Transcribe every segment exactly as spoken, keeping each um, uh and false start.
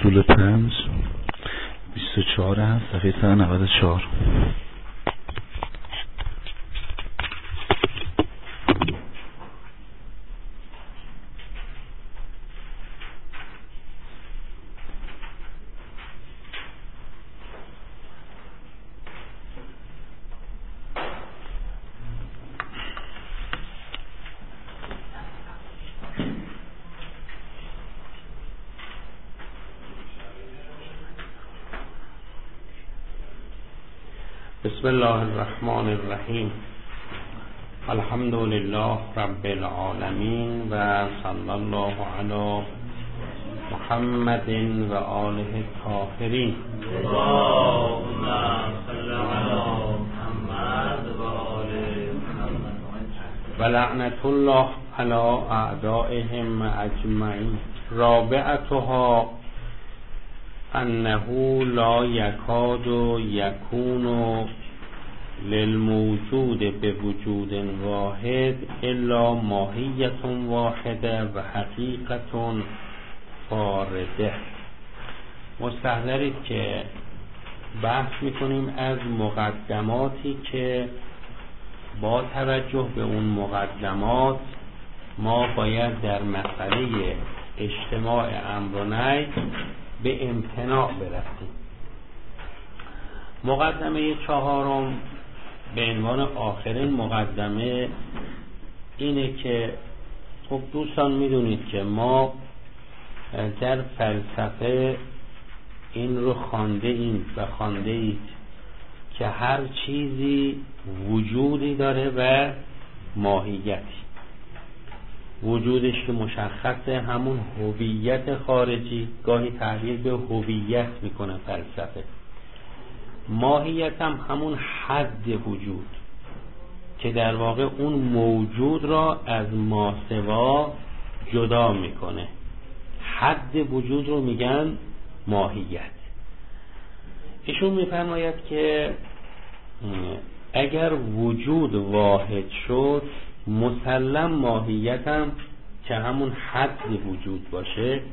اصول پنج بیست و چهار هست، صفحه صد و نود و چهار. بسم الله الرحمن الرحیم. الحمد لله رب العالمین و صلی الله علی محمد و آله الطاهرین. اللهم صل علی محمد و آل محمد و لعنت الله علی اعدائهم اجمعین. رابعتها انه لا یکاد یکون للموجود بوجود واحد الا ماهیت واحده و حقیقت فارده. مستحضرید که بحث میکنیم از مقدماتی که با توجه به اون مقدمات ما باید در مسئله اجتماع امر و نهی به امتناع برسیم. مقدمه چهارم به عنوان آخرین مقدمه اینه که خب دوستان میدونید که ما در فلسفه این رو خوانده ایم و خوانده اید که هر چیزی وجودی داره و ماهیتی. وجودش که مشخصه همون هویت خارجی، گاهی تعبیر به هویت میکنه فلسفه. ماهیت هم همون حد وجود که در واقع اون موجود را از ماسوا جدا میکنه. حد وجود رو میگن ماهیت. ایشون میفرماید که اگر وجود واحد شد مسلم ماهیت هم که همون حد وجود باشه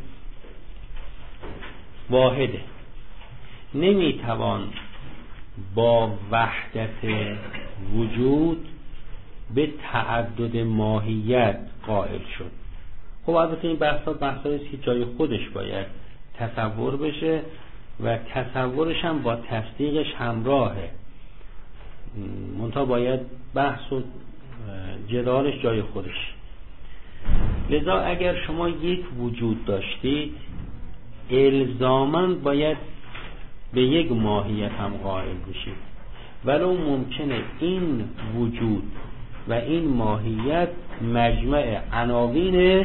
واحده. نمیتوان با وحدت وجود به تعدد ماهیت قائل شد. خب البته این بحثا بحثاییه که جای خودش باید تصور بشه و تصورش هم با تصدیقش همراهه. منتها باید بحث و جدالش جای خودش. لذا اگر شما یک وجود داشتید الزاماً باید به یک ماهیت هم قائل بشید، ولو ممکنه این وجود و این ماهیت مجمع عناوین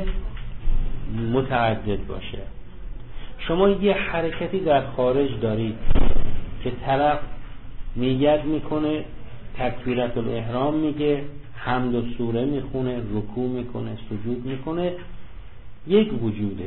متعدد باشه. شما یه حرکتی در خارج دارید که طرف نیت میکنه، تکبیرت الاحرام میگه، حمد و سوره میخونه، رکوع میکنه، سجود میکنه، یک وجوده.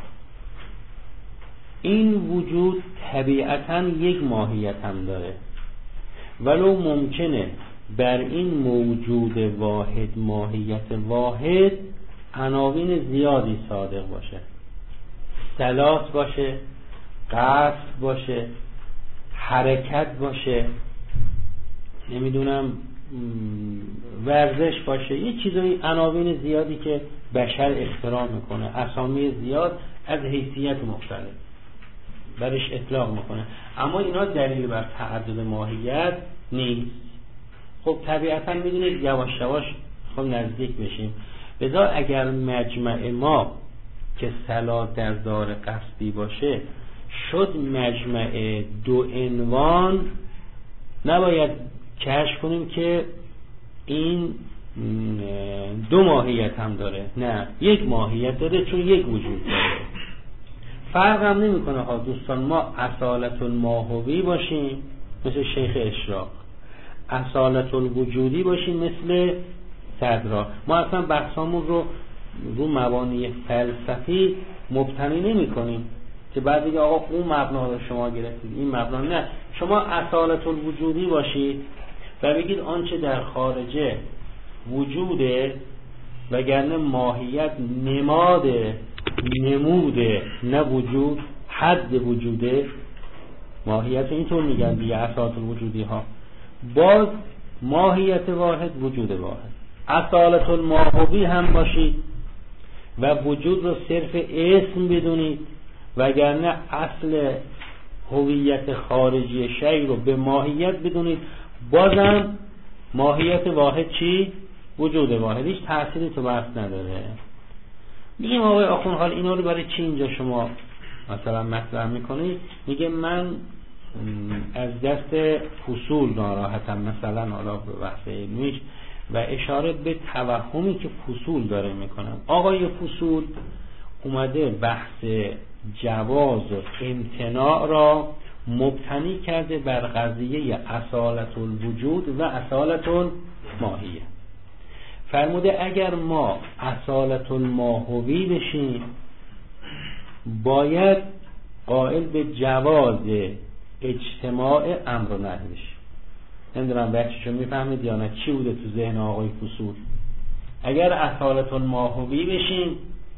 این وجود طبیعتاً یک ماهیت هم داره، ولو ممکنه بر این موجود واحد، ماهیت واحد، عناوین زیادی صادق باشه. صلات باشه، قصد باشه، حرکت باشه، نمیدونم ورزش باشه، یه چیزای عناوین زیادی که بشر اختراع میکنه، اسامی زیاد از حیثیت مختلف برش اطلاق میکنه، اما اینا دلیل بر تعدد ماهیت نیست. خب طبیعتا میدونید یواش یواش خب نزدیک بشیم. لذا اگر مجمع ما که صلات در دار قصدی باشه شد مجمع دو عنوان، نباید کشف کنیم که این دو ماهیت هم داره. نه، یک ماهیت داره چون یک وجود داره. فرق هم نمی کنه ها دوستان، ما اصالت الماهوی باشیم مثل شیخ اشراق، اصالت الوجودی باشیم مثل صدرا. ما اصلا بحثامون رو رو مبانی فلسفی مبتنی نمی کنیم که بعد دیگه آقا اون مبنا رو شما گرفتید این مبنا. نه، شما اصالت الوجودی باشید و بگید آنچه در خارجه وجوده، وگرنه ماهیت نماد نموده نه وجود، حد وجوده، ماهیت اینطور میگن دیگه اساس الوجودی ها. باز ماهیت واحد وجود واحد. اصالت الماهوی هم باشید و وجود رو صرف اسم بدونید، وگرنه اصل هویت خارجی شیء رو به ماهیت بدونید، بازم ماهیت واحد چی؟ وجود واحد. هیچ تأثیری تو بحث نداره. میگیم آقای آخوند حال اینا رو برای چی اینجا شما مثلا مطرح میکنید؟ میگه من از دست فصول ناراحتم، مثلا حالا به بحث علمیش، و اشاره به توهمی که فصول داره میکنم. آقای فصول اومده بحث جواز و امتناع را مبتنی کرده بر قضیه اصالت الوجود و اصالت الماهیه. فرموده اگر ما اصالت الماهوی بشیم باید قائل به جواز اجتماع امر و نهی بشیم. نمیدونم بچه‌شو میفهمید یا نه چی بوده تو ذهن آقای فصول. اگر اصالت الماهوی بشیم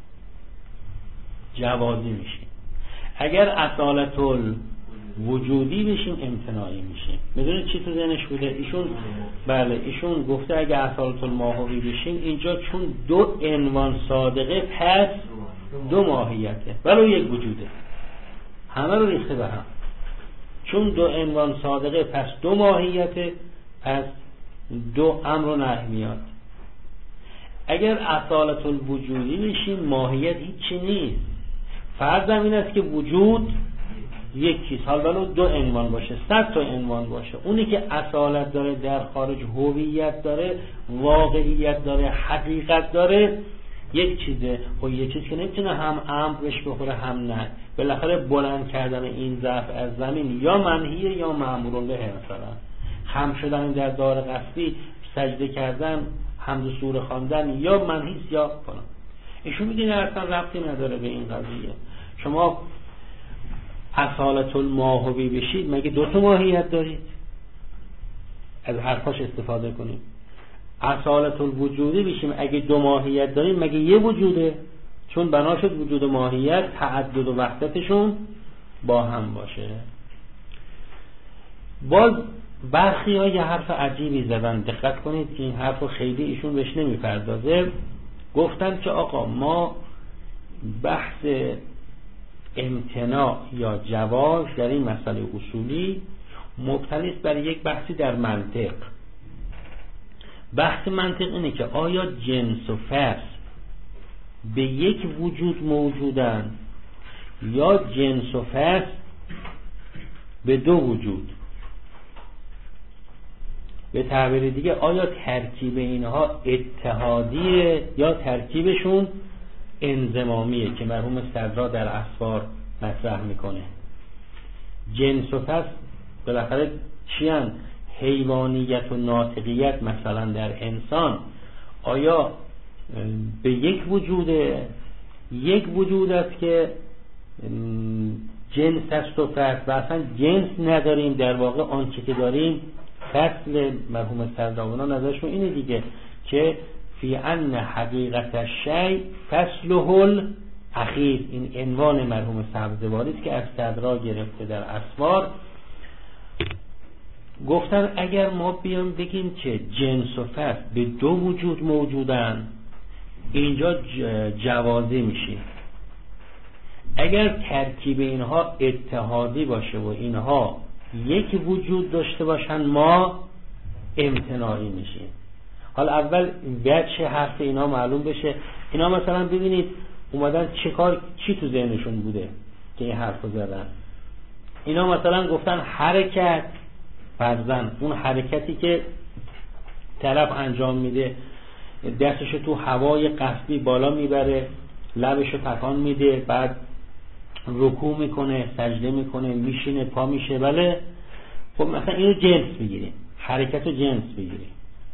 جوازی میشیم، اگر اصالت الوجودی بشیم امتناعی میشیم. میدونید چی تو ذهنش بوده ایشون؟ بله ایشون گفته اگر اصالت الماهوی بشیم اینجا چون دو عنوان صادقه پس دو ماهیته ولو یک وجوده، همه رو ریخته به هم. چون دو عنوان صادقه پس دو ماهیته، پس دو امر و نهی میاد. اگر اصالت الوجودی بشیم ماهیت هیچی نیست، فرضم این است که وجود یکیست، حالا ولو دو عنوان باشه، صد تا عنوان باشه، اونی که اصالت داره در خارج هویت داره، واقعیت داره، حقیقت داره، یک چیزه. خب یک چیز که نمیتونه هم امر بهش بخوره هم نه. بالاخره بلند کردن این ظرف از زمین یا منهیه یا مأمور به، مثلا خم شدن در دار قصبی، سجده کردن، حمد و سوره خواندن یا منهیست یا فلان. ایشون میگه نه اصلا ربطی نداره به این قضیه. شما اصالت الماهوی بشید مگه دو تا ماهیت دارید؟ از حرفاش استفاده کنید. اصالت الوجودی بشیم اگه دو ماهیت داریم مگه یه وجوده؟ چون بنا شد وجود و ماهیت تعدد و وحدتشون با هم باشه. باز برخی ها یه حرف عجیبی زدن، دقت کنید که این حرف رو خیلی ایشون بهش نمیپردازه. گفتن که آقا ما بحث امتناع یا جواز در این مسئله اصولی مبتنی است بر یک بحثی در منطق. بحث منطق اینه که آیا جنس و فصل به یک وجود موجودن یا جنس و فصل به دو وجود. به تعبیر دیگه آیا ترکیب اینها اتحادیه یا ترکیبشون انضمامیه که مرحوم صدرا در اسفار مطرح میکنه. جنس و فصل بالاخره چی هن؟ حیوانیت و ناطقیت مثلا در انسان آیا به یک وجوده؟ یک وجود است که جنس است و فصل و اصلا جنس نداریم، در واقع آنچه که داریم فصل. مرحوم صدراونا نظرشون اینه دیگه که فی ان حقیقت الشیء فصله الاخیر. این عنوان مرحوم سبزواری است که از صدرا گرفته در اسفار. گفتن اگر ما بیام بگیم که جنس و فصل به دو وجود موجودن اینجا جوازی میشه. اگر ترکیب اینها اتحادی باشه و اینها یک وجود داشته باشن ما امتناعی میشیم. حالا اول وجه حرف اینا معلوم بشه. اینا مثلا ببینید اومدن چه کار چی تو ذهنشون بوده که این حرفو زدن. اینا مثلا گفتن حرکت، فرضاً اون حرکتی که طرف انجام میده دستشو تو هوای قصبی بالا میبره، لبشو تکان میده، بعد رکوع میکنه، سجده میکنه، میشینه، پا میشه، بله. خب مثلا اینو جنس بگیریم، حرکت رو جنس بگیریم.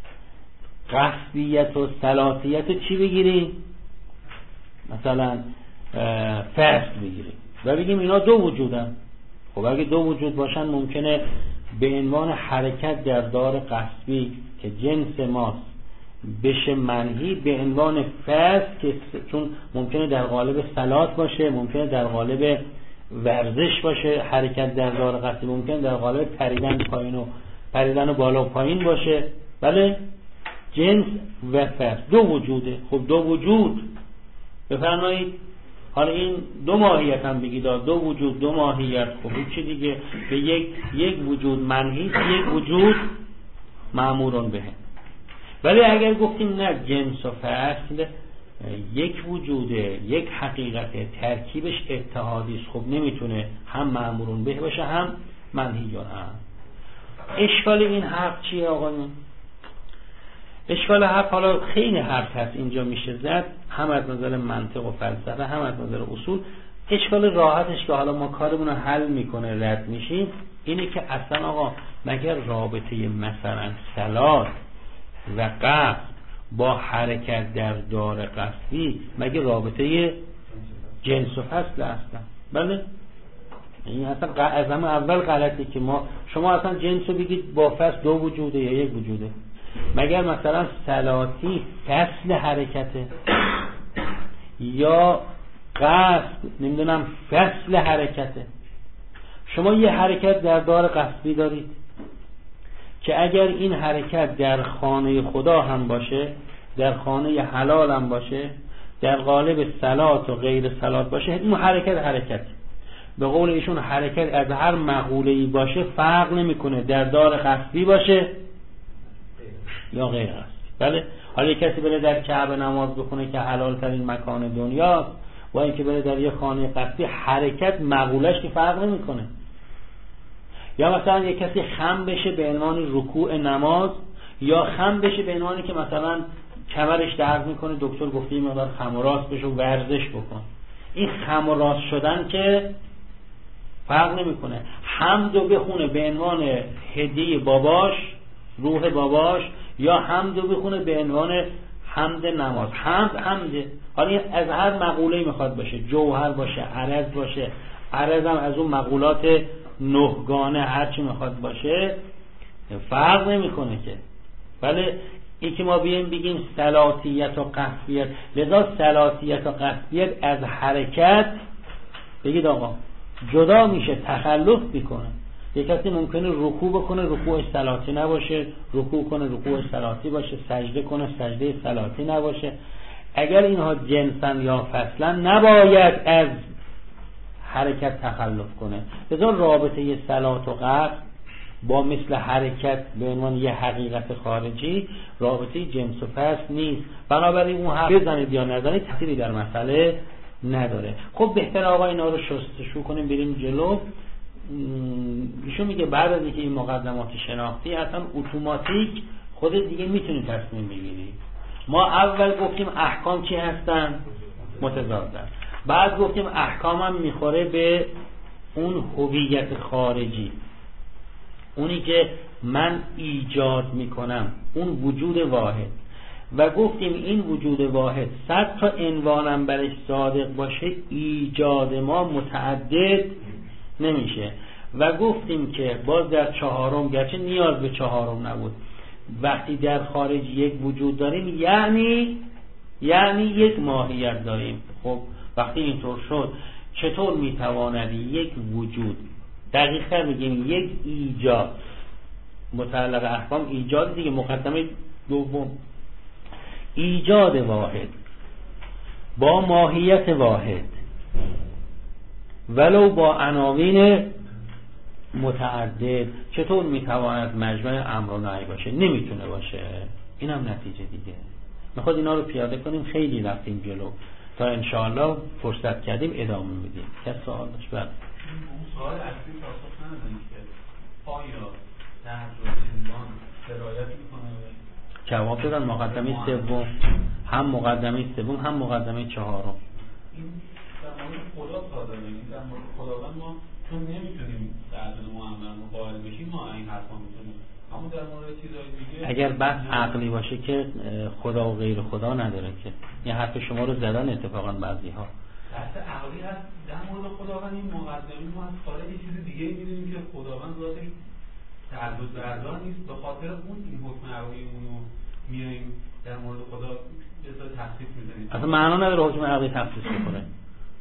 قصبیت و صلاتیت رو چی بگیریم؟ مثلا فصل بگیریم و بگیم اینا دو وجودن. خب اگه دو وجود باشن ممکنه به عنوان حرکت در دار قصبی که جنس ماست بشه منهی، به عنوان فصل که چون ممکنه در قالب صلات باشه، ممکنه در قالب ورزش باشه، حرکت در دار قصدی ممکن در قالب پریدن پایین و پریدن بالا و پایین باشه. بله، جنس و فصل دو وجوده. خب دو وجود بفرمایید، حالا این دو ماهیت هم بگید، دو وجود دو ماهیت، خب چی دیگه؟ به یک یک وجود منهی، یک وجود مأمورون به. ولی اگر گفتیم نه، جنس و فصل یک وجوده، یک حقیقته، ترکیبش اتحادی است، خب نمیتونه هم مأمورون به باشه هم منهیون هم. اشکال این حرف چیه آقایون؟ اشکال حرف، حالا خیلی حرف هست اینجا میشه زد، هم از نظر منطق و فلسفه هم از نظر اصول. اشکال راحتش که حالا ما کارمون رو حل میکنه رد میشیم اینه که اصلا آقا مگر رابطه مثلا صلات و قصد با حرکت در دار قصدی مگه رابطه جنس و فصل هستن؟ بله، این اصلا از همه اول غلطی که ما شما اصلا جنس رو بگید با فصل دو وجوده یا یک وجوده. مگر مثلا صلاتی فصل حرکته یا قصد نمیدونم فصل حرکته؟ شما یه حرکت در دار قصدی دارید که اگر این حرکت در خانه خدا هم باشه، در خانه حلال هم باشه، در قالب صلات و غیر صلات باشه، این حرکت حرکت به قول ایشون حرکت از هر مقوله‌ای باشه فرق نمیکنه در دار قصدی باشه یا غیر قصدی. بله، حالا کسی بره در کعبه نماز بخونه که حلال ترین مکان دنیاست و اینکه بره در یه خانه قصدی، حرکت مقولش که فرق نمیکنه. یا مثلا یک کسی خم بشه به عنوان رکوع نماز، یا خم بشه به عنوانی که مثلا کمرش درد میکنه، دکتر گفته این مقدار خم و راست بشه و ورزش بکن. این خم و راست شدن که فرق نمیکنه. حمدو بخونه به عنوان هدیه باباش، روح باباش، یا حمدو بخونه به عنوان حمد نماز. حمد حمده، حالا از هر مقوله میخواد باشه، جوهر باشه، عرض باشه، عرض هم از اون مقولات نهگانه هرچی میخواد باشه، فرق نمیکنه که. بله، این که ما بیم بگیم صلاتیت و قصدیت، لذا صلاتیت و قصدیت از حرکت بگید آقا جدا میشه، تخلف میکنه. یک کسی ممکنه رکوع بکنه رکوعش صلاتی نباشه، رکوع کنه رکوعش صلاتی باشه، سجده کنه سجده صلاتی نباشه. اگر اینها جنسن یا فصلا نباید از حرکت تخلف کنه. لذا رابطه صلات و قصد با مثل حرکت به عنوان یه حقیقت خارجی رابطه جنس و فصل نیست. بنابراین اون حرف بزنید یا نزنید تأثیری در مسئله نداره. خب بهتر آقا اینا رو شستشو کنیم بریم جلو. ایشون میگه بعد از اینکه این مقدمات شناختی اصلا اتوماتیک خودت دیگه میتونی تصمیم بگیری. ما اول گفتیم احکام چی هستن؟ متضادن. بعد گفتیم احکام هم میخوره به اون هویت خارجی، اونی که من ایجاد میکنم، اون وجود واحد. و گفتیم این وجود واحد صد تا عنوانم برش صادق باشه ایجاد ما متعدد نمیشه. و گفتیم که باز در چهارم، گرچه نیاز به چهارم نبود، وقتی در خارج یک وجود داریم یعنی یعنی یک ماهیت داریم. خب وقتی اینطور شد چطور میتواند یک وجود، دقیق تر میگیم یک ایجاد، متعلق احکام ایجاد دیگه، مقدمه دوم ایجاد واحد با ماهیت واحد ولو با عناوین متعدد چطور میتواند مجمع امر و نهی باشه؟ نمیتونه باشه. این هم نتیجه دیگه. میخواد اینا رو پیاده کنیم، خیلی رفتیم جلو تا انشاءالله فرصت کردیم ادامه میدیم. کس سوال داشت؟ بله. اون سوال اصلی پاسخ ندادن که آیا نهج و زندان سرایت میکنه؟ جواب دادن مقدمه سوم، هم مقدمه سوم هم مقدمه چهارم. این در مورد خدا صادر میگیم، در مورد خداوند ما چون نمیتونیم تعدد معمر رو قائل بشیم ما این حرفا میتونیم، اما در مورد چیزای دیگه اگر بحث عقلی باشه که خدا و غیر خدا نداره که. این حرف شما رو زدن اتفاقا بعضی ها. بحث عقلی هست در مورد خداوند. این مقدمه ما از خارج یه چیز دیگه میدونیم که خداوند ذاتش تعدد بردار نیست، به خاطر اون این حکم عقلیمون رو میایم در مورد خدا به صورت تخصیص میزنیم. اصلا معنا نداره حکم عقلی تخصیص بکنه.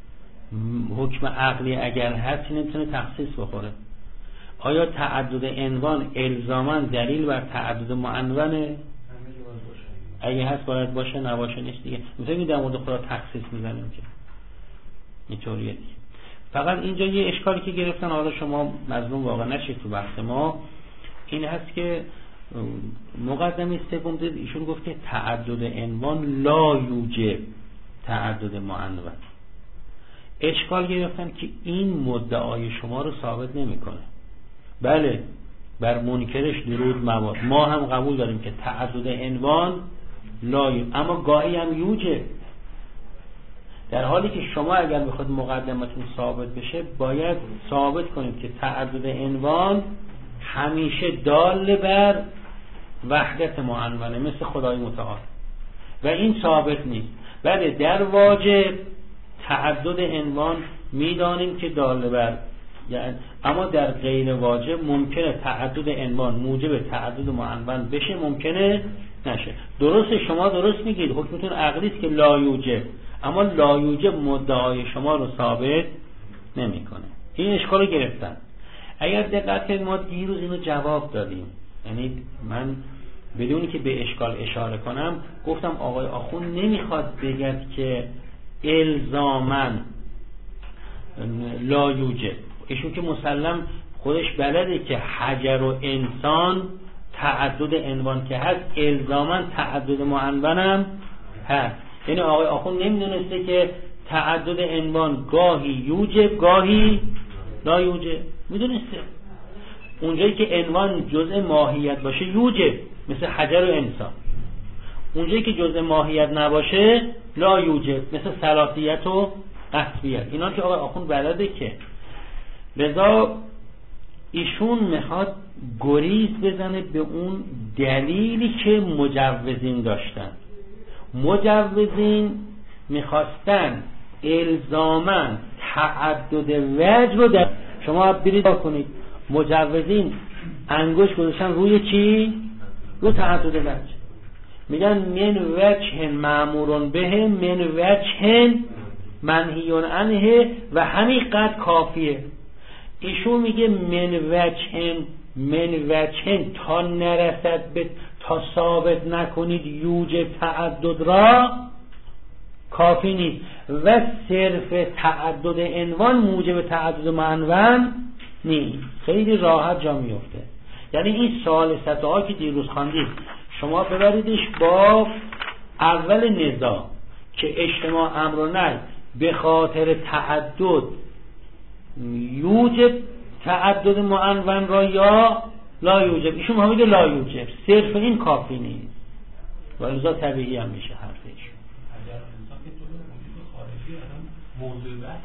حکم عقلی اگر هست نمیتونه تخصیص بخوره. آیا تعدد عنوان الزاما دلیل بر تعدد معنونه؟ اگه هست باید باشه، نباشه نیست دیگه. میتونیم در مورد خدا تخصیص میزنیم که اینطوریه دیگه. فقط اینجا یه اشکالی که گرفتن، حالا شما مظلوم واقع نشید تو بحث ما، این هست که مقدمه سوم دید ایشون گفت که تعدد عنوان لا یوجب تعدد معنون. اشکال گرفتن که این مدعای شما رو ثابت نمیکنه. بله بر منکرش درود مباد، ما هم قبول داریم که تعدد عنوان لا یوجب، اما گاهی هم یوجب. در حالی که شما اگر بخواد مقدمتون ثابت بشه باید ثابت کنید که تعدد عنوان همیشه دال بر وحدت معنونه مثل خدای متعال، و این ثابت نیست. بله در واجب تعدد عنوان میدانیم که دال بر، یعنی اما در غیر واجب ممکنه تعدد عنوان موجب تعدد معنون بشه، ممکنه نشه. درسته، شما درست میگید، حکمتون عقلی است که لا یوجب، اما لا یوجب مدعای شما رو ثابت نمیکنه. این اشکال رو گرفتن. اگر دقت کنید ما دیروز اینو جواب دادیم، یعنی من بدونی که به اشکال اشاره کنم گفتم آقای آخون نمیخواد بگد که الزاماً لا یوجب، ایشون که مسلم خودش بلده که حجر و انسان تعدد عنوان که هست الزاماً تعدد معنونم هست. یعنی آقای آخون نمیدونسته که تعدد عنوان گاهی یوجب گاهی لا یوجب، میدونسته. اونجایی که عنوان جزء ماهیت باشه یوجب مثل حجر و انسان، اونجایی که جزء ماهیت نباشه لا یوجب مثل ثلاثیت و قطعیت. اینا که آقای آخون بلده که، لذا ایشون میخواد گریز بزنه به اون دلیلی که مجوزین داشتن. مجوزین میخواستن الزاماً تعدد وجه رو در شما برید کنید. مجوزین انگوش گذاشتن روی چی؟ رو تعدد وجه. میگن من وجه مأمورون به من وجه منهی عنه و همین قد کافیه. ایشون میگه من وجه من وجه تا نرسد به تا ثابت نکنید یوجب تعدد را کافی نیست، و صرف تعدد عنوان موجب تعدد معنون نیست. خیلی راحت جا میفته. یعنی این ثالثه ها که دیروز خواندید شما ببریدش با اول نزاع که اجتماع امر و نهی به خاطر تعدد یوجب تعدد معنون را یا لا یوجب، ایشون میگه لا یوجب، صرف این کافی نیست، ولذا طبیعی هم میشه حرفش. اگر انسان که تو وجود خارجی الان موضوع بحث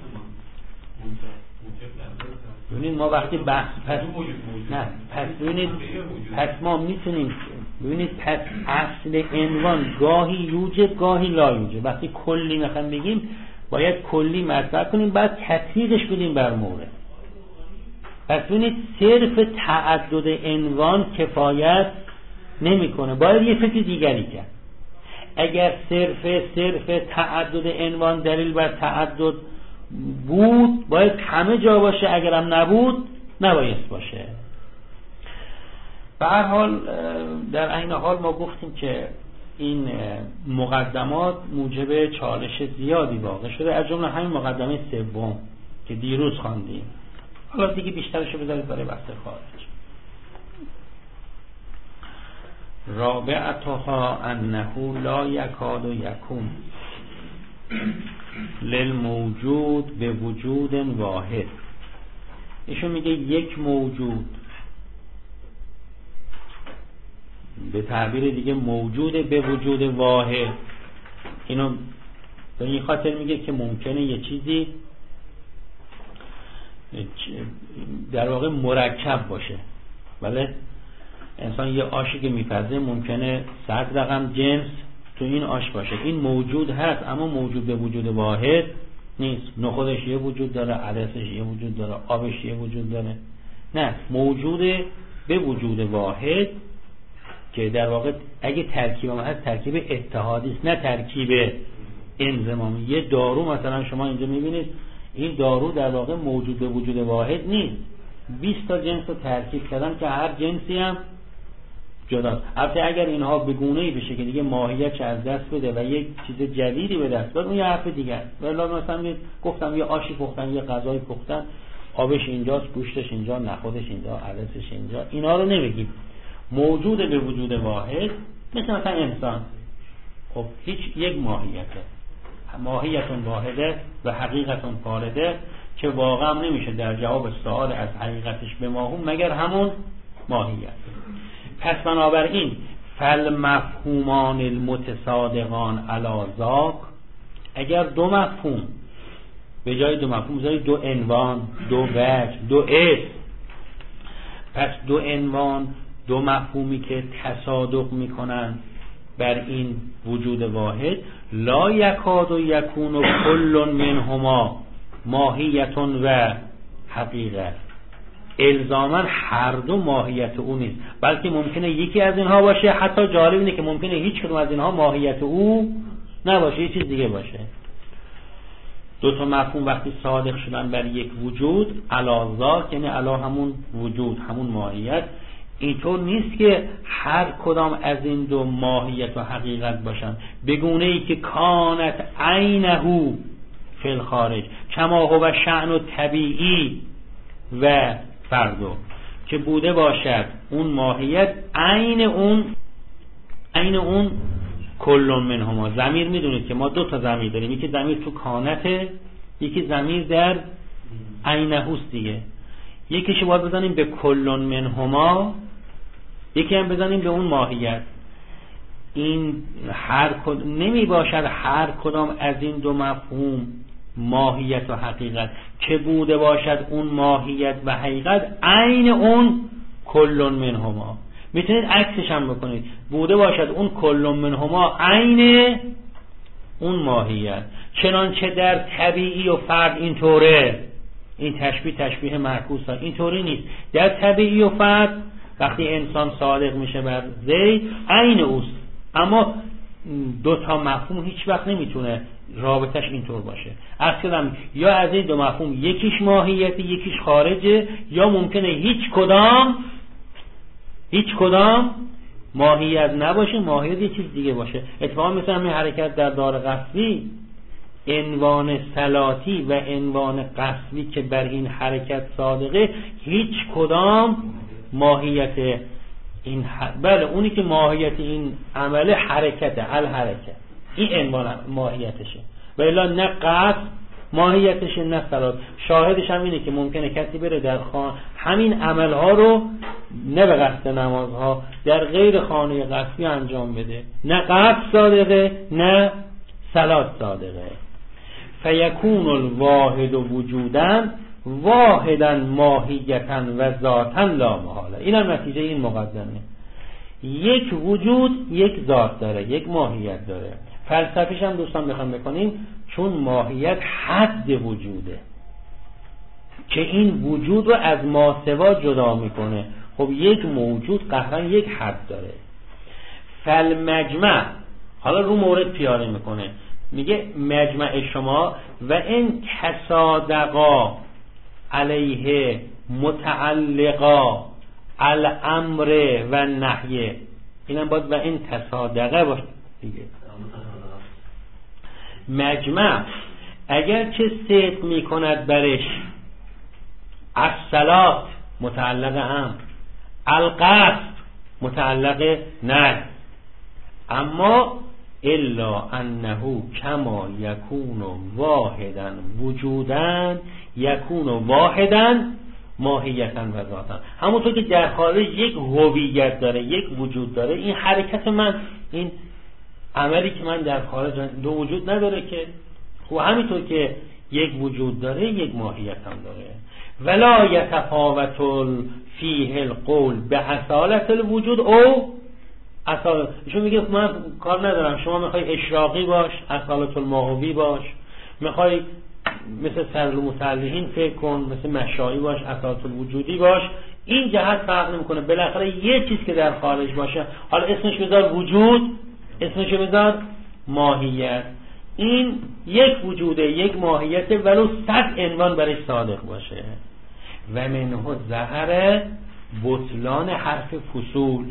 ما ببینید ما وقتی بحث پس نه پس ببینید پس ما میتونیم ببینید پس اصل عنوان گاهی یوجب گاهی لا یوجب. وقتی کلی میخوایم بگیم باید کلی مطرح کنیم بعد تطبیقش بدیم بر مورد. پس ببینید صرف تعدد عنوان کفایت نمیکنه، باید یه فکر دیگری کرد. اگر صرف صرف تعدد عنوان دلیل بر تعدد بود باید همه جا باشه، اگرم نبود نبایست باشه. به هر حال در عین حال ما گفتیم که این مقدمات موجب چالش زیادی واقع شده، از جمله همین مقدمه سوم که دیروز خواندیم. حالا دیگه بیشترشو بذارید برای بحث خارج. رابعتها انه لا یکاد یکون للموجود به وجود واحد. ایشون میگه یک موجود، به تعبیر دیگه موجود به وجود واحد. اینو به این خاطر میگه که ممکنه یه چیزی در واقع مرکب باشه. بله انسان یه آشی که میپزه ممکنه صد رقم جنس تو این آش باشه، این موجود هست اما موجود به وجود واحد نیست. نخودش یه وجود داره، عدسش یه وجود داره، آبش یه وجود داره. نه، موجود به وجود واحد که در واقع اگه ترکیب هم هست ترکیب اتحادی است، نه ترکیب انضمامی. یه دارو مثلا شما اینجا میبینید این دارو در واقع موجود به وجود واحد نیست، بیست تا جنس رو ترکیب کردن که هر جنسی هم جداست. البته اگر اینها به گونه‌ای بشه که دیگه ماهیتش از دست بده و یک چیز جدیدی به دست بیاد، اون یه حرف دیگه است. ولی مثلا گفتم یه آشی پختن، یه غذایی پختن، آبش اینجاست، گوشتش اینجا، نخودش اینجا، عدسش اینجا، اینا رو نمیگیم. موجود به وجود واحد مثل مثلا انسان، خب هیچ یک ماهیته، ماهیتون واحده و حقیقتون فارده، که واقعا نمیشه در جواب سوال از حقیقتش به ماهون مگر همون ماهیت. پس بنابراین فالمفهومان المتصادقان علی ذاک، اگر دو مفهوم به جای دو مفهوم بذاری دو عنوان، دو وجه، دو اسم، پس دو عنوان، دو مفهومی که تصادق میکنن بر این وجود واحد، لا یکاد و یکون و کل منهما ماهیتون و حقیقت، الزاما هر دو ماهیت او نیست، بلکه ممکنه یکی از اینها باشه. حتی جالب اینه که ممکنه هیچ کدوم از اینها ماهیت او نباشه، یه چیز دیگه باشه. دو تا مفهوم وقتی صادق شدن بر یک وجود، علی ذات یعنی علی همون وجود، همون ماهیت، اینطور نیست که هر کدام از این دو ماهیت و حقیقت باشن، به گونه ای که کانت عینه فی الخارج کما هو شأن و طبیعی و فردو، که بوده باشد اون ماهیت عین اون عین اون کل منهما. ضمیر میدونید که ما دو تا ضمیر داریم، یکی ضمیر تو کانته، یکی ضمیر در عینهوست دیگه. یکیشو باید بزنیم به کل منهما، یکی هم بزنیم به اون ماهیت. این هر کد... نمی باشد هر کدام از این دو مفهوم ماهیت و حقیقت که بوده باشد اون ماهیت و حقیقت عین اون کل منهما. میتونید عکسش هم بکنید، بوده باشد اون کل منهما عین اون ماهیت، چنانچه در طبیعی و فرد اینطوره. این تشبیه تشبیه معکوس ها، اینطوری نیست. در طبیعی و فرد وقتی انسان صادق میشه بر ذی عین اوست، اما دو تا مفهوم هیچ وقت نمیتونه رابطش اینطور باشه. اصلا یا از این دو مفهوم یکیش ماهیتی یکیش خارجه، یا ممکنه هیچ کدام هیچ کدام ماهیت نباشه، ماهیت یه چیز دیگه باشه. اتفاقا مثلا همین حرکت در دار قصوی، عنوان صلاتی و عنوان قصوی که بر این حرکت صادقه، هیچ کدام ماهیت این ح... بله اونی که ماهیت این عمل حرکته، الحرکت، این عنوان ماهیتشه، ولی نه قصد ماهیتشه نه صلات. شاهدش هم اینه که ممکنه کسی بره در خانه همین عملها رو نه به قصد نمازها در غیر خانه قصدی انجام بده، نه قصد صادقه نه صلات صادقه. فیکون الواحد وجودن واحدا ماهیتا و ذاتا لا محاله. این هم نتیجه این مقدمه. یک وجود یک ذات داره، یک ماهیت داره. فلسفیش هم دوستان بخوام بکنیم، چون ماهیت حد وجوده که این وجود رو از ماسوا جدا میکنه. خب یک موجود قهرا یک حد داره. فالمجمع، حالا رو مورد پیاده میکنه، میگه مجمع شما و این تصادقا علیه متعلقا الامر و نهیه، اینم باید و این تصادقه باشه دیگه. مجمع اگر چه صدق میکند برش الصلات متعلق امر، القصد متعلق نه، اما الا انه کما یکون واحدا وجودا یکون واحدا ماهیتا و ذاتا. همونطور که در خارج یک هویت داره، یک وجود داره، این حرکت من، این عملی که من در خارج دو وجود نداره که، خب همینطور که یک وجود داره یک ماهیت هم داره. ولا یتفاوت فیه القول به اصالت الوجود او اصالت. ایشون میگه من کار ندارم، شما میخوای اشراقی باش، اصالت الماهوی باش، میخوای مثل سرل متعلقین فکر کن، مثل مشایی باش، اصالت الوجودی باش، این جهت فرق نمیکنه. بالاخره یه چیز که در خارج باشه، حالا اسمش بذار وجود، اسمش بذار ماهیت، این یک وجوده، یک ماهیت، ولو صد عنوان برش صادق باشه. و منه ظهر بطلان حرف فصول،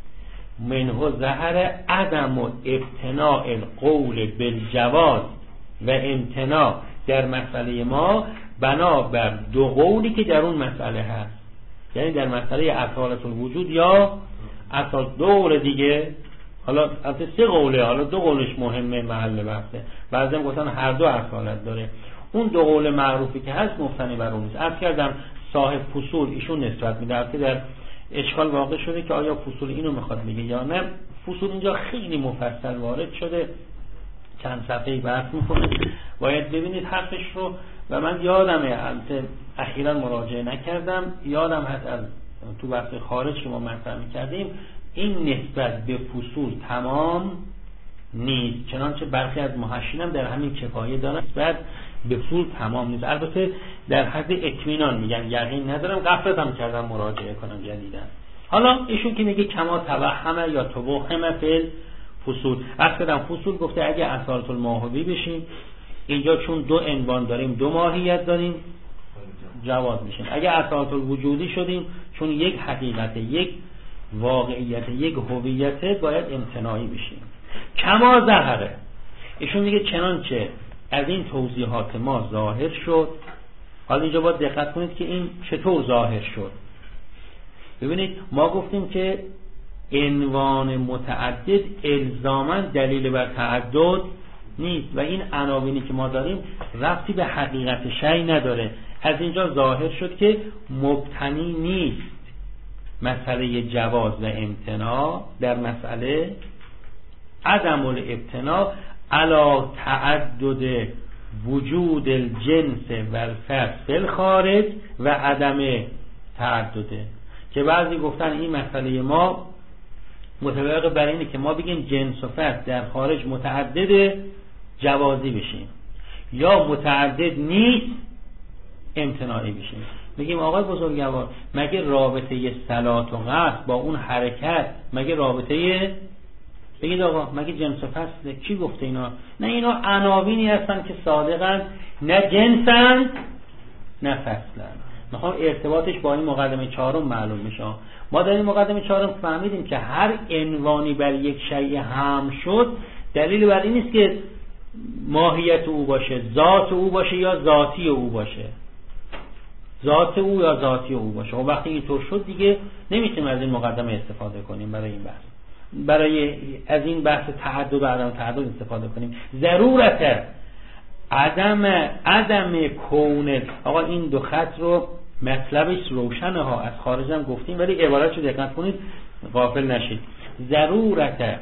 منه ظهر عدم و ابتناء القول بالجواز و امتناع در مسئله ما بنابر دو قولی که در اون مسئله هست، یعنی در مسئله اصالت الوجود یا اصال دو قول دیگه. حالا البته سه قوله، حالا دو قولش مهمه، محل بحثه. بعضی هم گفتن هر دو اصالت داره. اون دو قول معروفی که هست مفتنی بر اون نیست. عرض کردم صاحب فصول ایشون نسبت میده، البته در اشکال واقع شده که آیا فصول اینو میخواد بگه یا نه. فصول اینجا خیلی مفصل وارد شده، چند صفحه‌ای بحث میکنه، باید ببینید حرفش رو. و من یادمه، البته اخیراً مراجعه نکردم، یادم هست از تو بحث خارج که ما مطرح میکردیم این نسبت به فصول تمام نیست، چنانچه برخی از محشینم در همین کفایه دارن نسبت به فصول تمام نیست. البته در حد اطمینان میگن، یقین ندارم، غفلت هم کردم مراجعه کنم جدیداً. حالا ایشون که میگه کما توهمه یا توهمه فعل فصول، اصلا فصول گفته اگه اصالت الموهوبی بشیم اینجا چون دو عنوان داریم، دو ماهیت داریم، جواز میشیم. اگه اصالت الوجودی شدیم چون یک حقیقت، یک واقعیت، یک هویت، باید امتناعی بشیم. کما ظاهره، ایشون میگه چنانچه از این توضیحات ما ظاهر شد. حالا اینجا باید دقت کنید که این چطور ظاهر شد. ببینید ما گفتیم که عنوان متعدد الزاماً دلیل بر تعدد نیست و این عناوینی که ما داریم ربطی به حقیقت شیء نداره. از اینجا ظاهر شد که مبتنی نیست مسئله جواز و امتناع در مسئله عدم الابتناع علی تعدد وجود الجنس و الفصل فی الخارج و عدم تعدده، که بعضی گفتن این مسئله ما متفق بر اینه که ما بگیم جنس و فصل در خارج متعدد جوازی بشیم یا متعدد نیست امتناعی بشیم. میگیم آقای بزرگوار مگه رابطه صلات و قصد با اون حرکت مگه رابطه، بگید آقا مگه جنس و فصل کی گفته اینا؟ نه، اینا عناوینی هستن که صادقاً نه جنسن نه فصلن. میخوام ارتباطش با این مقدمه چهارم معلوم میشه. ما در این مقدمه چهارم فهمیدیم که هر عنوانی بر یک شیء هم شد دلیل بر این نیست که ماهیت او باشه، ذات او باشه یا ذاتی او باشه، ذات او یا ذاتی او باشه. و وقتی اینطور شد دیگه نمیتونیم از این مقدمه استفاده کنیم برای این بحث، برای از این بحث تعدد و عدم تعدد استفاده کنیم. ضرورت عدم عدم کون، آقا این دو خط رو مطلبش روشنه ها، از خارج هم گفتیم ولی عبارتشو دقت کنید غافل نشید. ضرورت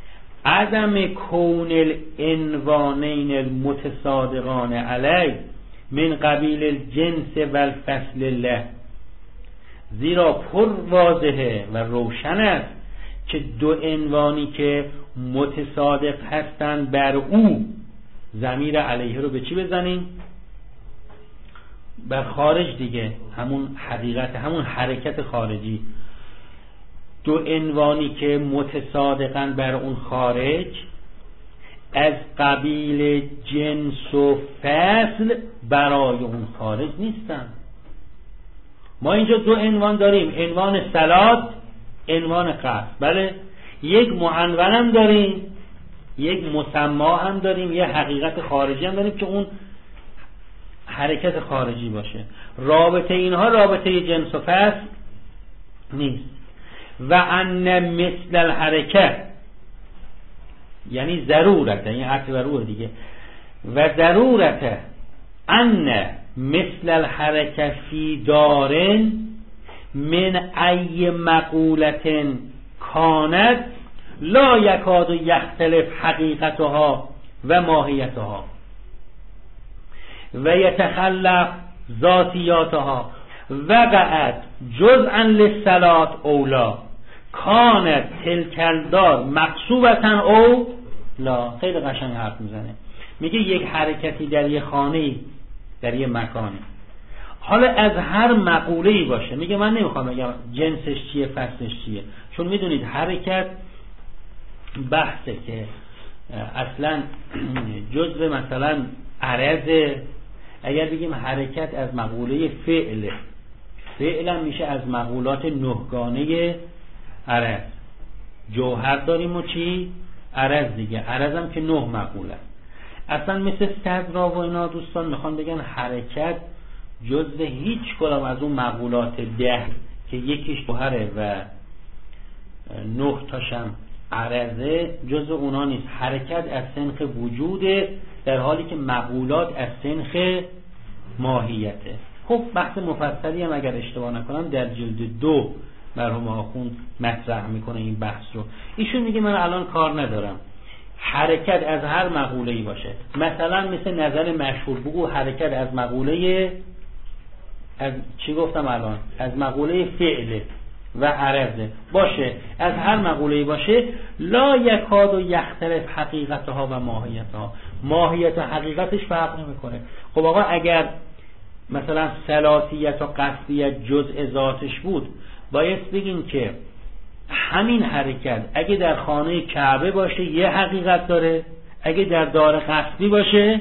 عدم کون العنوانین المتصادقان علی من قبیل الجنس و الفصل له، زیرا پر واضحه و روشن است که دو عنوانی که متصادق هستند بر او، ضمیر علیه رو به چی بزنیم؟ بر خارج دیگه، همون حقیقت، همون حرکت خارجی. دو عنوانی که متصادقاً بر اون خارج از قبیل جنس و فصل برای اون خارج نیستن. ما اینجا دو عنوان داریم، عنوان صلات، عنوان قصد. بله، یک معنون هم داریم، یک مسما هم داریم، یک حقیقت خارجی هم داریم که اون حرکت خارجی باشه. رابطه اینها رابطه جنس و فصل نیست. و ان مثل الحرکت یعنی ضرورت، این عطف بر روح دیگه. و ضرورت ان مثل الحرکت فی دارن من ای مقولت کانت لا یکاد یختلف حقیقتها و ماهیتها و یتخلف ذاتیاتها وقعت جزءا للصلات اولا کانت تلکل دار مقصوبتا او لا. خیلی قشنگ حرف میزنه، میگه یک حرکتی در یه خانه، در یه مکانی، حالا از هر مقوله‌ای باشه، میگه من نمیخوام بگم جنسش چیه فصلش چیه، چون میدونید حرکت بحثه که اصلا جزء مثلا عرض، اگر بگیم حرکت از مقوله فعل، فعل هم میشه از مقولات نهگانه عرض. جوهر داریم و چی؟ عرض دیگه. عرض هم که نه مقوله. اصلا مثل صدرا و اینا دوستان میخوان بگن حرکت جزء هیچ کدام از اون مقولات ده که یکیش جوهره و نه تاشم عرضه جزء اونا نیست. حرکت از سنخ وجوده، در حالی که مقولات از سنخ ماهیته. خب بحث مفصلی هم اگر اشتباه نکنم در جلد دو مرحوم آخوند مطرح میکنه این بحث رو. ایشون میگه من الان کار ندارم حرکت از هر مقوله‌ای باشه، مثلا مثل نظر مشهور بگو حرکت از مقوله، از چی گفتم الان، از مقوله فعل و عرضه باشه، از هر مقوله‌ای باشه، لا یکاد و یختلف حقیقتها و ماهیتها، ماهیت و حقیقتش فرق نمیکنه. خب آقا اگر مثلا ثلاثیت و قصدیت جزء ذاتش بود، باید بگیم که همین حرکت اگه در خانه کعبه باشه یه حقیقت داره، اگه در دار قصدی باشه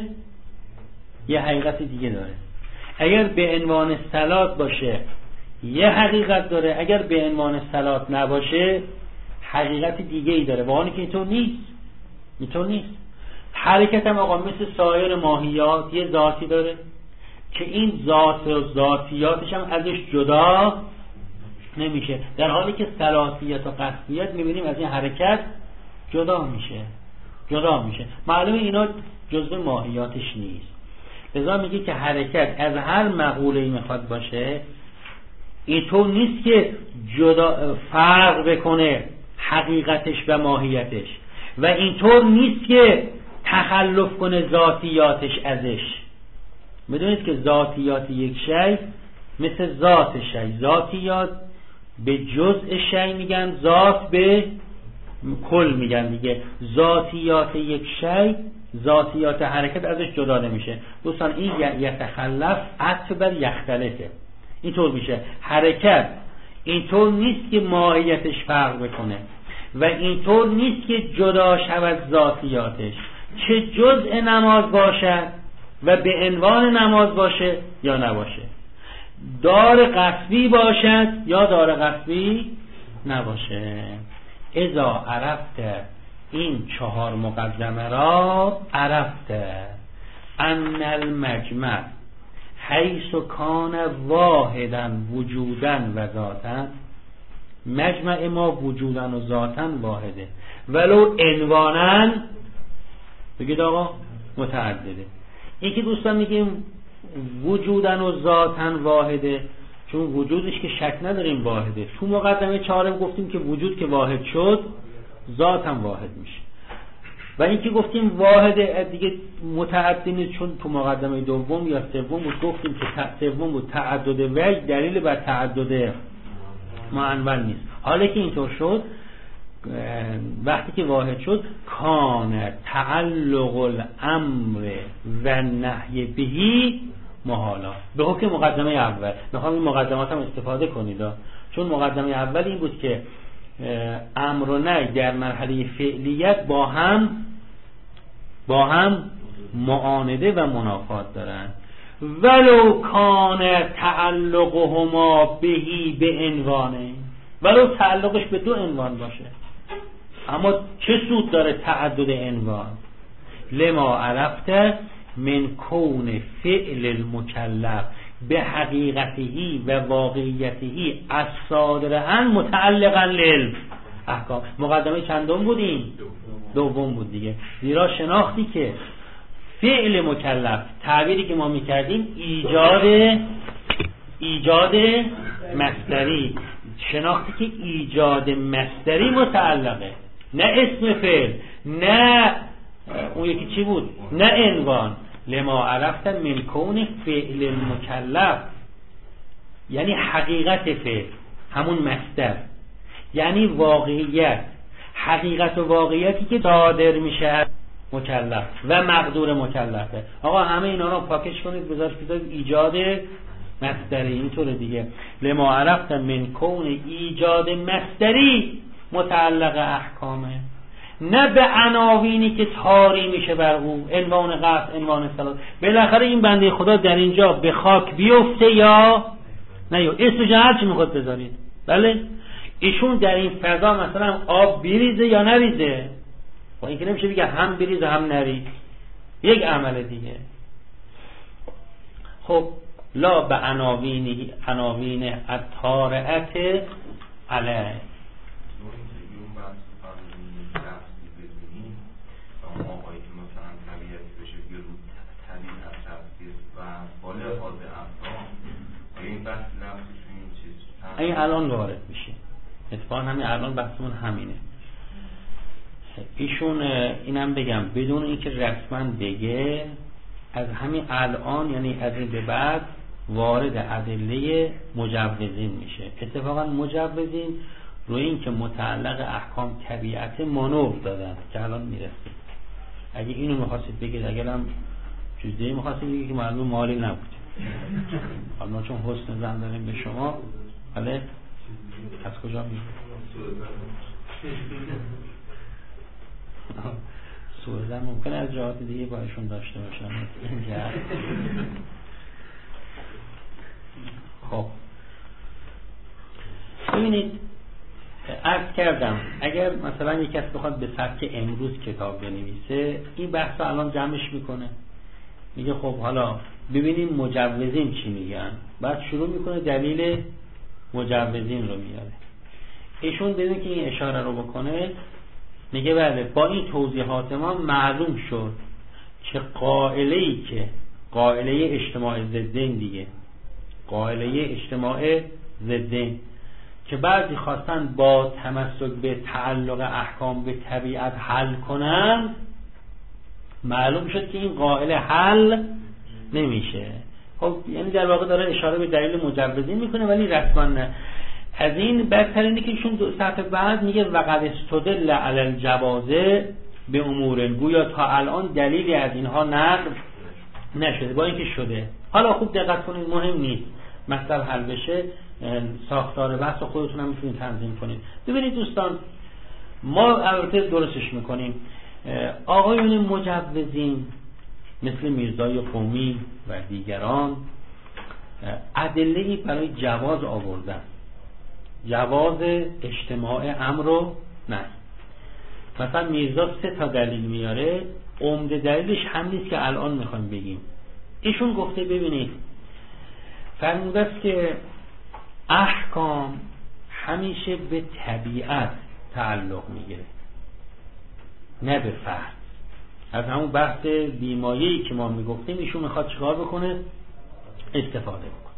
یه حقیقت دیگه داره. اگر به عنوان صلات باشه یه حقیقت داره، اگر به عنوان صلات نباشه حقیقت دیگه ای داره. واقعا که اینطور نیست، اینطور نیست. حرکت هم آقا مثل سایر ماهیات یه ذاتی داره که این ذات و ذاتیاتش هم ازش جدا نمیشه، در حالی که ثلاثیت و قصدیت میبینیم از این حرکت جدا میشه، جدا میشه. معلومه اینا جزء ماهیاتش نیست. لذا میگه که حرکت از هر مقوله‌ای میخواد باشه، اینطور نیست که جدا فرق بکنه حقیقتش و ماهیتش، و اینطور نیست که تخلف کنه ذاتیاتش ازش. بدونید که ذاتیات یک شی مثل ذات شی، ذاتیات به جزء شی میگن، ذات به کل میگن دیگه. ذاتیات یک شی، ذاتیات حرکت ازش جدا نمیشه. دوستان این یتخلف عطف بر یختلفه، اینطور میشه. حرکت اینطور نیست که ماهیتش فرق بکنه و اینطور نیست که جدا شود ذاتیاتش، چه جزء نماز باشد و به عنوان نماز باشه یا نباشه، دار قصبی باشد یا دار قصبی نباشه. اذا عرفت این چهار مقدمه را، عرفت ان المجمع حیث کان واحدا وجودا و ذاتا، مجمع ما وجودا و ذاتا واحده، ولو عنوانا بگید آقا متعدده. این که دوستان میگیم وجودن و ذاتن واحده، چون وجودش که شک نداریم واحده. تو مقدمه چهارم گفتیم که وجود که واحد شد ذات هم واحد میشه، و این که گفتیم واحده دیگه متعدد نیست، چون تو مقدمه دوم یا سوم بود گفتیم که سوم بود تعدد وجه دلیل بر تعدد معنون نیست. حالا که اینطور شد، وقتی که واحد شد، کان تعلق الامر و نهی بهی محالا، به حکم مقدمه اول. میخوام این مقدمات هم استفاده کنید، چون مقدمه اول این بود که امر و نهی در مرحله فعلیت با هم با هم معانده و منافات دارن. ولو کان تعلقهما بهی به عنوانه، ولو تعلقش به دو عنوان باشه، اما چه سود داره تعدد عنوان؟ لما عرفت من کون فعل المکلف به حقیقتهی و واقعیتهی از صادران متعلقا للعلم احکام. مقدمه چندم بودیم؟ دوم بود دیگه. زیرا شناختی که فعل مکلف، تعبیری که ما میکردیم ایجاد ایجاد مصدری، شناختی که ایجاد مصدری متعلقه، نه اسم فعل، نه اون یکی چی بود، نه عنوان. لما عرفت من کون فعل المکلف یعنی حقیقت فعل، همون مصدر، یعنی واقعیت، حقیقت و واقعیتی که صادر میشه مکلف و مقدور مکلفه. آقا همه اینا رو پاکش کنید بذارش بذارید ایجاد مصدری، اینطوره دیگه. لما عرفت من کون ایجاد مصدری متعلق احکامه، نه به عناوینی که طاری میشه بر او، عنوان قصد، عنوان صلات. بالاخره این بنده خدا در اینجا به خاک بیفته یا نه، یا اسم هر چی میخواد بذارید. بله ایشون در این فضا مثلا آب بریزه یا نریزه، با اینکه نمیشه بگه هم بریزه هم نریز، یک عمل دیگه. خب لا به عناوین عناوین الطارئت علیه. این الان وارد میشه، اتفاقا همین الان بحثمون همینه. ایشون اینم بگم بدون اینکه رسما بگه، از همین الان یعنی از این به بعد وارد ادله مجوزین میشه. اتفاقا مجوزین روی این که متعلق احکام طبیعت مانور دادن که الان میرسیم. اگه اینو میخواستید بگید، اگرم جزئی میخواستید بگید که معلوم مالی نبود، حالا چون حسن زن داریم به شما، بله از کجا میگید؟ سوء ظن ممکنه از جهات دیگه بایشون داشته باشن. خب ببینید، عرض کردم اگر مثلا یک کس بخواد به سبک امروز کتاب بنویسه، این بحث رو الان جمعش میکنه، میگه خب حالا ببینیم مجوزین چی میگن، بعد شروع میکنه دلیل مجوزین رو میاره. ایشون بدون که این اشاره رو بکنه میگه بله با این توضیحات ما معلوم شد که قائله‌ای که قائله اجتماع ضدین دیگه، قائله اجتماع ضدین که بعضی خواستن با تمسک به تعلق احکام به طبیعت حل کنن، معلوم شد که این قائله حل نمیشه. خب یعنی در واقع داره اشاره به دلیل مجوزین میکنه ولی رسما نه. از این بدتر اینه که ایشون دو صفحه بعد میگه وقد استدل علی الجوازه به امور، گویا تا الان دلیلی از اینها نقل نشده، با اینکه شده. حالا خوب دقت کنید، مهم نیست، مطلب حل بشه، ساختار بحث خودتون هم میتونید تنظیم کنید. ببینید دوستان، ما البته درستش میکنیم، آقایون مجوزین مثل میرزای قمی و دیگران ادله‌ای برای جواز آوردن، جواز اجتماع امر و نه. مثلا میرزا سه تا دلیل میاره، عمده دلیلش هم نیست که الان میخوایم بگیم. ایشون گفته ببینید، فرموده است که احکام همیشه به طبیعت تعلق میگیره نه به فرد. از همون بحث بیمایه‌ای که ما میگفتیم ایشون میخواد چیکار بکنه؟ استفاده بکنه.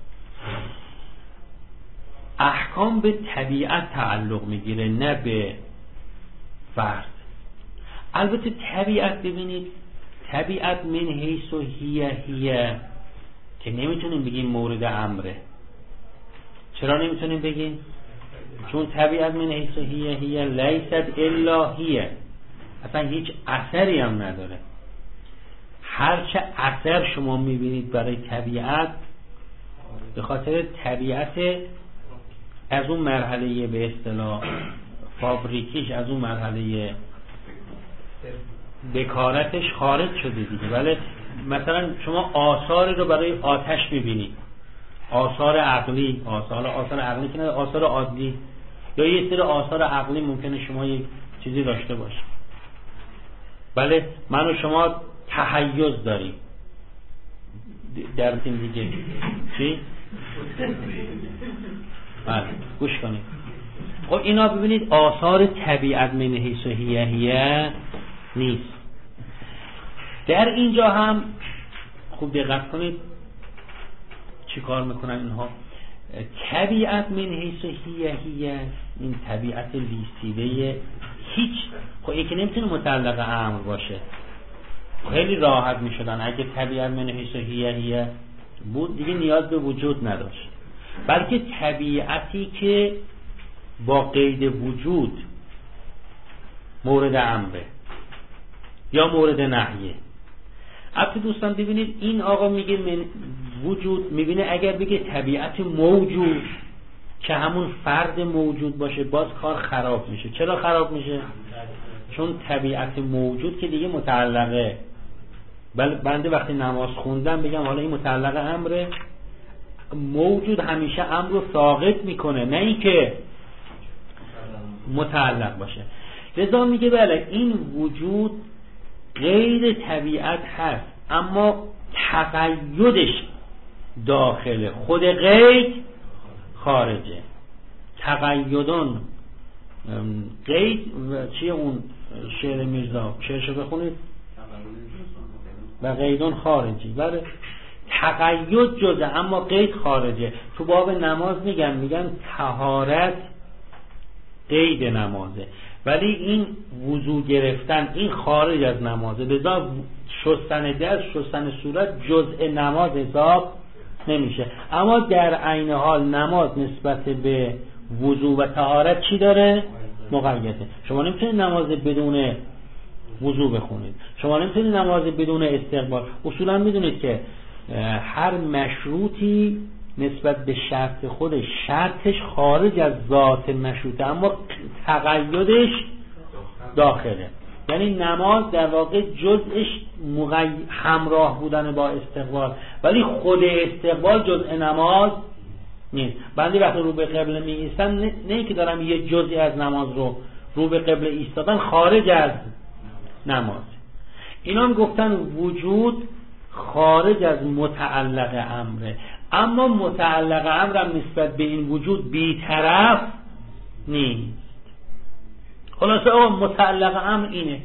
احکام به طبیعت تعلق میگیره نه به فرد. البته طبیعت، ببینید طبیعت من حیث و هیه هیه که نمیتونیم بگیم مورد امره. چرا نمیتونیم بگیم؟ چون طبیعت من حیث و هیه هیه لیست الا هیه، اصلا هیچ اثری هم نداره. هرچه اثر شما میبینید برای طبیعت به خاطر طبیعت از اون مرحله به اصطلاح فابریکیش، از اون مرحله بکارتش خارج شده دیگه. ولی مثلا شما آثاری رو برای آتش میبینید، آثار عقلی، آثار آثار عقلی که نه آثار عادی، یا یه سری آثار عقلی ممکنه شما یک چیزی داشته باشه. بله من و شما تحیز داریم در تیم دیگه چی؟ بله گوش کنید. خب اینا ببینید آثار طبیعت من حیث و هیه هیه نیست. در اینجا هم خوب دقت کنید چی کار میکنن اینها. طبیعت من حیث و هیه هیه، این طبیعت لیسیده هیچ، خب یکی نمیتونه متعلق امر باشه. خیلی راحت میشدن اگه طبیعت من حیث و هیه هیه بود دیگه نیاز به وجود نداشت، بلکه طبیعتی که با قید وجود مورد امره یا مورد نهیه. البته دوستان ببینید این آقا میگه من وجود، میبینه اگر بگه طبیعت موجود که همون فرد موجود باشه باز کار خراب میشه. چرا خراب میشه؟ چون طبیعت موجود که دیگه متعلقه. بل بنده وقتی نماز خوندم بگم حالا این متعلق امره، موجود همیشه امر رو ساقط میکنه، نه اینکه متعلق باشه. لذا میگه بله این وجود غیر طبیعت هست اما تقیدش داخله، خود غیر خارجه. تقیدون قید چیه اون شعر میرزا؟ شعرشو بخونید. و قیدون خارجی. بله تقید جزه اما قید خارجه. تو باب نماز میگن میگن طهارت قید نمازه، ولی این وضو گرفتن این خارج از نمازه. لذا شستن دست، شستن صورت جزء نماز حساب نمیشه. اما در عین حال نماز نسبت به وضو و طهارت چی داره؟ مقیده. شما نمیتونید نماز بدون وضو بخونید، شما نمیتونید نماز بدون استقبال. اصولا میدونید که هر مشروطی نسبت به شرط خودش شرطش خارج از ذات مشروطه اما تقیدش داخله. یعنی نماز در واقع جزءش مغی... همراه بودن با استقبال، ولی خود استقبال جزء نماز نیست. بنده وقتی رو به قبله می ایستم نه, نه اینکه دارم یه جزئی از نماز رو رو به قبله ایستادن خارج از نماز. اینا هم گفتن وجود خارج از متعلق امره، اما متعلق امرم نسبت به این وجود بی‌طرف نیست. خلاصه آقا متعلق امر اینه.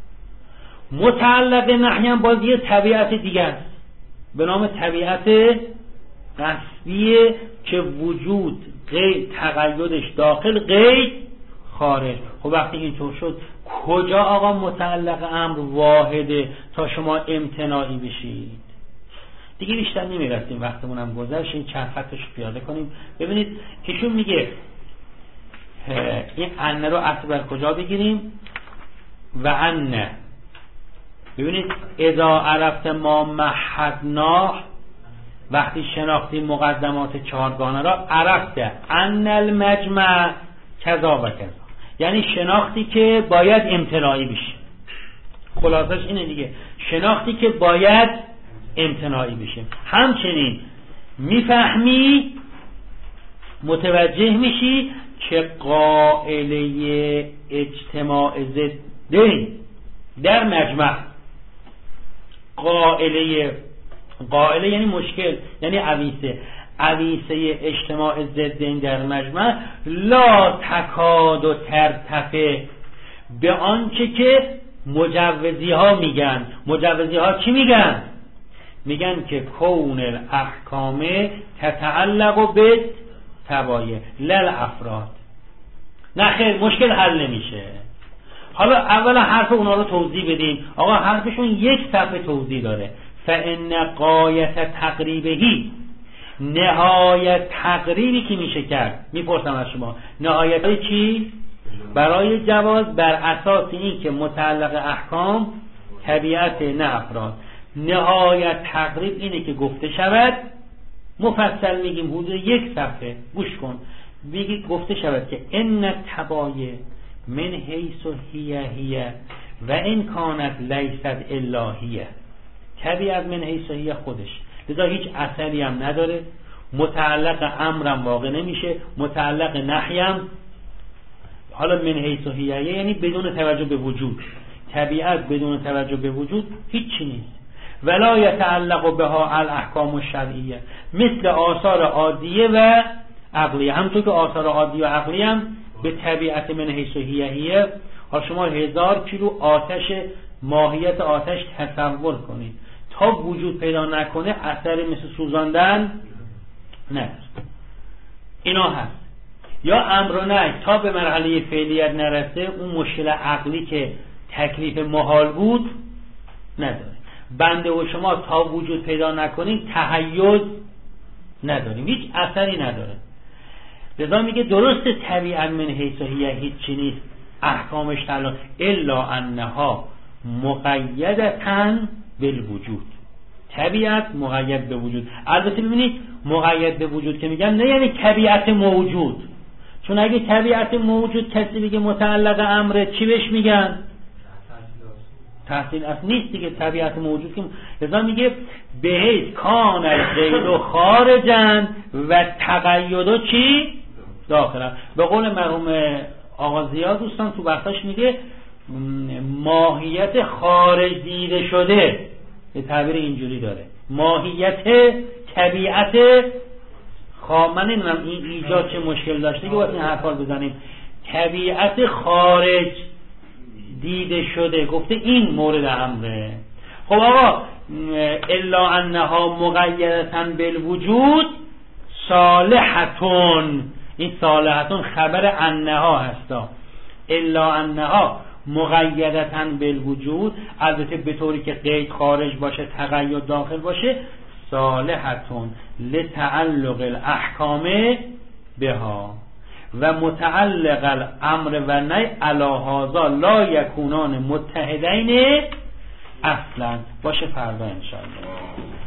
متعلق نهی هم باز یه طبیعت دیگه است به نام طبیعت قصدیه که وجود قید تقیدش داخل قید خارج. خب وقتی اینطور شد کجا آقا متعلق امر واحده تا شما امتناعی بشید؟ دیگه بیشتر نمیرسیم، وقتمون هم گذشت. این چند خطش پیاده کنیم. ببینید ایشون میگه این انه رو اصل بر کجا بگیریم؟ و انه ببینید اذا عرفت ما مهدناه، وقتی شناختی مقدمات چهارگانه را، عرفته ان المجمع کذا و کذا، یعنی شناختی که باید امتناعی بشه. خلاصش اینه دیگه، شناختی که باید امتناعی بشه. همچنین میفهمی متوجه میشی که قائله اجتماع ضدین در مجمع، قائله قائله یعنی مشکل، یعنی عویسه عویسه اجتماع ضدین در مجمع لا تکاد و ترتفع به آنچه که مجوزی ها میگن. مجوزی ها چی میگن؟ میگن که کون الاحکام تتعلق به تبایع لل افراد. نه خیر، مشکل حل نمیشه. حالا اولا حرف اونا رو توضیح بدیم. آقا حرفشون یک صفحه توضیح داره. فان غایت تقریبهی، نهایت تقریبی که میشه کرد. میپرسم از شما نهایت چی؟ برای جواز بر اساس این که متعلق احکام طبیعت نه افراد. نهایت تقریب اینه که گفته شود، مفصل میگیم حدود یک صفحه، گوش کن. میگی گفته شود که ان تبایع من حیث هی هی و ان کانت لیست الا هی. طبیعت من حیث هی خودش، لذا هیچ اثری هم نداره، متعلق امرم واقع نمیشه، متعلق نهیم حالا من حیث هی یعنی بدون توجه به وجود. طبیعت بدون توجه به وجود هیچی نیست. ولا یتعلق بها الاحکام الشرعیه، مثل آثار عادیه و عقلیه. همونطور که آثار عادیه و عقلیه هم به طبیعت من حیث هی هی. ها شما هزار کیلو آتش، ماهیت آتش تصور کنید، تا وجود پیدا نکنه اثری مثل سوزاندن نه. اینا هست. یا امر و نهی تا به مرحله فعلیت نرسه، اون مشکل عقلی که تکلیف محال بود نداره. بنده و شما تا وجود پیدا نکنیم تحیز نداریم، هیچ اثری نداره. لذا میگه درست طبیعت من حیث هی هیچی نیست، احکامش تعالی الا انها مقیدتن بالوجود. طبیعت مقید به وجود. البته ببینید مقید به وجود که میگم نه یعنی طبیعت موجود، چون اگه طبیعت موجود کسی بگه متعلق امره چی بهش میگن؟ تحصیل اصل نیست دیگه، طبیعت موجود که لذا میگه بهیت کان القید و خارجن و تقید چی؟ داخلن. به قول مرحوم آقا زیاد دوستان تو بحثش میگه ماهیت خارج دیده شده، یه تعبیر اینجوری داره، ماهیت طبیعت خواه. من نمیدونم این ایجاد چه مشکل داشته که باید این حرفا بزنیم. طبیعت خارج دیده شده، گفته این مورد امره. خب آقا الا انها مقیدتا بالوجود صالحتون، این صالحتون خبر انها هستا. الا انها مقیدتا بالوجود، البته به طوری که قید خارج باشه تقید داخل باشه، صالحتون لتعلق الاحکام بها و متعلق الامر و نهی علی هذا لا یکونان متحدین اصلا. باشه فردا انشاءالله.